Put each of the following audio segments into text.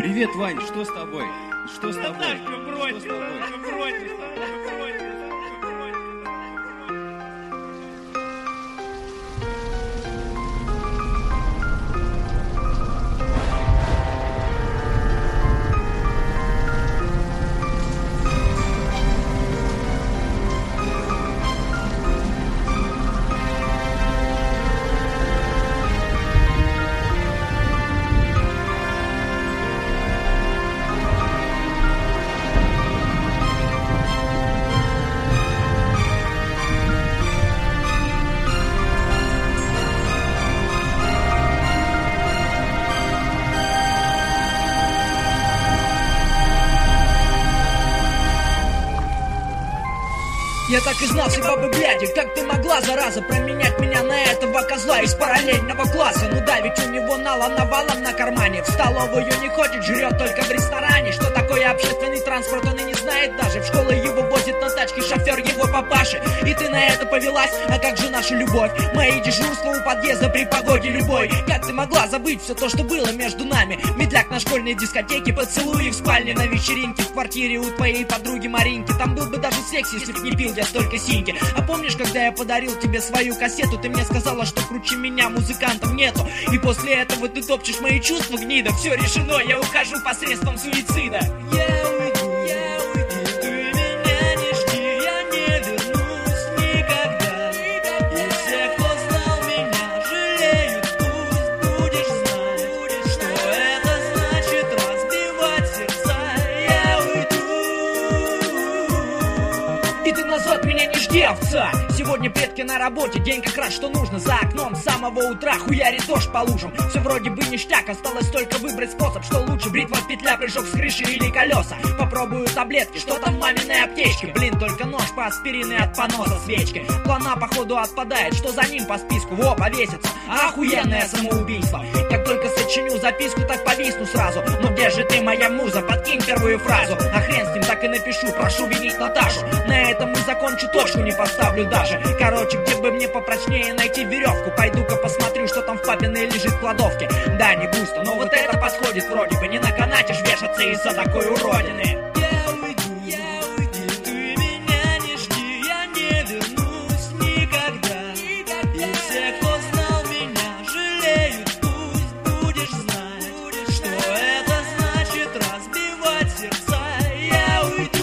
Привет, Вань, что с тобой? Что с тобой? Наташка, брось, Что с тобой? брось. Я так и знал, бабы бляди, как ты могла, зараза, променять меня на этого козла из параллельного класса? Ну да, ведь у него навалом на кармане. В столовую не ходит, жрет только в ресторане. Что такое общественный транспорт, он и не знает даже. В школу его возит на тачке шофер его папаши. И ты на это повелась, а как же наша любовь? Мои дежурства у подъезда при погоде любой. Как ты могла забыть все то, что было между нами? Медляк на школьной дискотеке, поцелуи в спальне, на вечеринке, в квартире у твоей подруги Маринки. Там был бы даже секс, если б не пил я столько синьки. А помнишь, когда я подарил тебе свою кассету, ты мне сказала, что круче меня музыкантов нету. И после этого ты топчешь мои чувства, гнида. Все решено, я ухожу посредством суицида. Я уйду, ты меня не жди, я не вернусь никогда. И все, кто знал меня, жалеют, пусть будешь знать, что это значит разбивать сердца. Я уйду, и ты назад меня не жди, овца. Сегодня предки на работе, день как раз что нужно. За окном с самого утра хуярит дождь по лужам. Все вроде бы ништяк, осталось только выбрать способ. Что лучше, бритва, петля, прыжок с крыши или колеса? Попробую таблетки, что там в маминой аптечке? Блин, только нож по аспирин и от поноса свечки. Плана походу отпадает, что за ним по списку? Во, повесится, охуенное самоубийство. Как только сочиню записку, так повисну сразу. Ну где же ты, моя муза, подкинь первую фразу. А хрен с ним, так и напишу, прошу винить Наташу. На этом и закончу, точку не поставлю даже. Короче, где бы мне попрочнее найти веревку? Пойду-ка посмотрю, что там в папиной лежит в кладовке. Да, не густо, но вот это подходит вроде бы. Не на канате ж вешаться из-за такой уродины. Я уйду, ты меня не жди, я не вернусь никогда. И все, кто знал меня, жалеют, пусть будешь знать, что это значит разбивать сердца. Я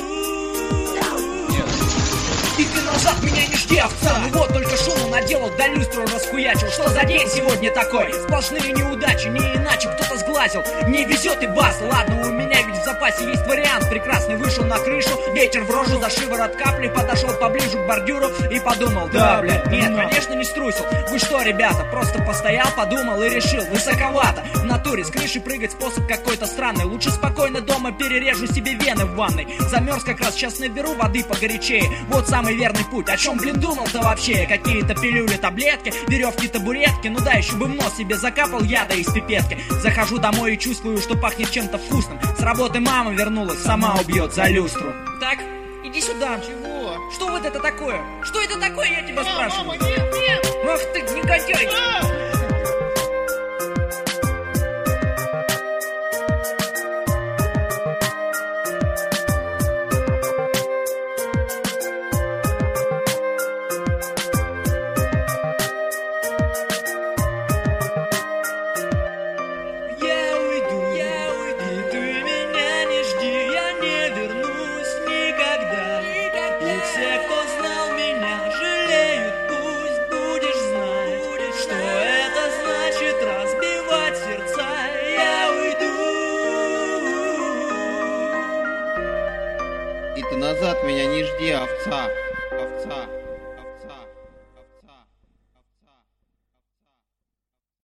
уйду, и ты назад меня не жди, овца. Ну вот только шуму наделал, да люстру расхуячил. Что за день сегодня такой? Сплошные неудачи, не иначе кто-то сглазил. Не везет и бас, ладно, у меня ведь в запасе есть вариант прекрасный. Вышел на крышу, ветер в рожу, за шиворот капли. Подошел поближе к бордюру и подумал, да, блядь, нет, конечно не струсил. Вы что, ребята, просто постоял, подумал и решил, высоковато. В натуре с крыши прыгать способ какой-то странный. Лучше спокойно дома перережу себе вены в ванной. Замерз как раз, сейчас наберу воды погорячее. Вот самый верный путь, о чем, блин, думал-то вообще? Какие-то пилюли, таблетки, веревки, табуретки. Ну да, еще бы в нос себе закапал яда из пипетки. Захожу домой и чувствую, что пахнет чем-то вкусным. С работы мама вернулась, сама убьет за люстру. Так, иди сюда. Чего? Что вот это такое? Что это такое, я тебя спрашиваю? Мама, нет! Ах ты, негодяй! И ты назад меня не жди, овца.